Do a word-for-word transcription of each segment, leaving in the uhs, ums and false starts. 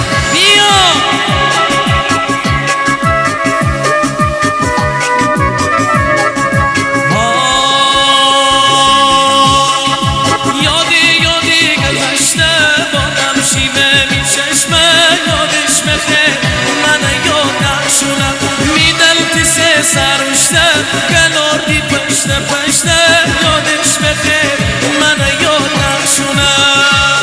سرشته گلاردی پشت پشته یادش بخیر من یاد نشونم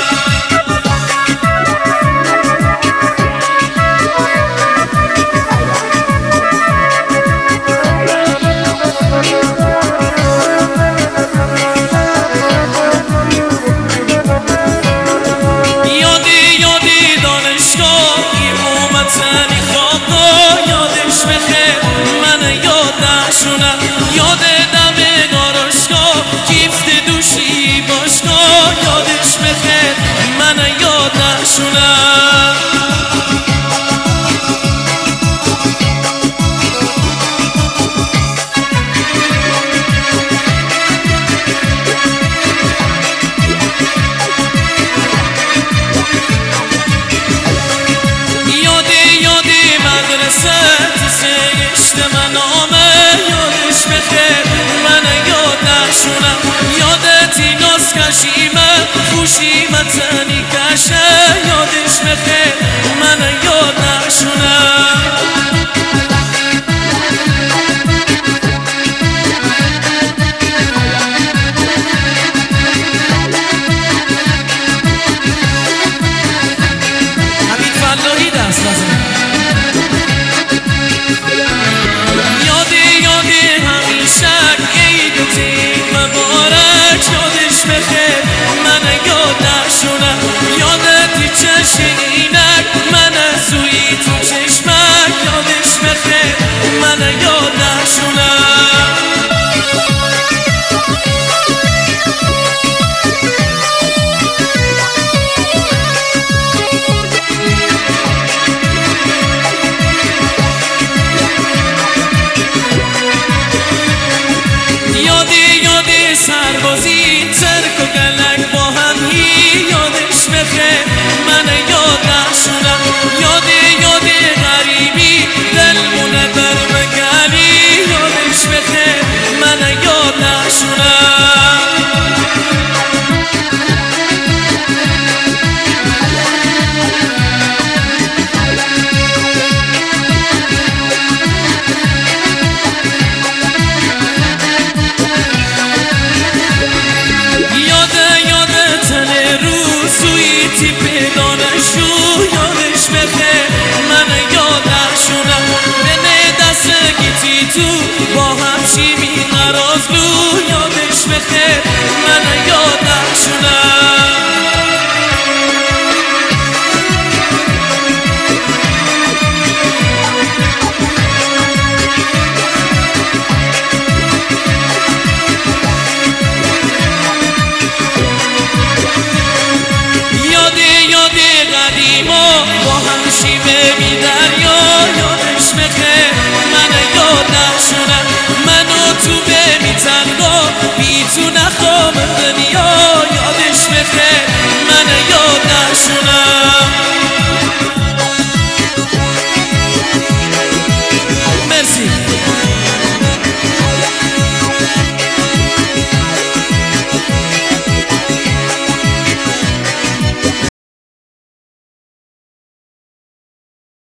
یادی یادی دانشگاه اومدنی خوابگاه یادش بخیر یاد دم گاراشگاه گیفت دوشی باشگاه یادش بخیر من یاد نشونم یادی یادی مدرسه تیسه گشت من آمه یادش بخیر من یاد نشونم یادت ایناس کشیمه خوشیمت زنی کشه یادش بخیر من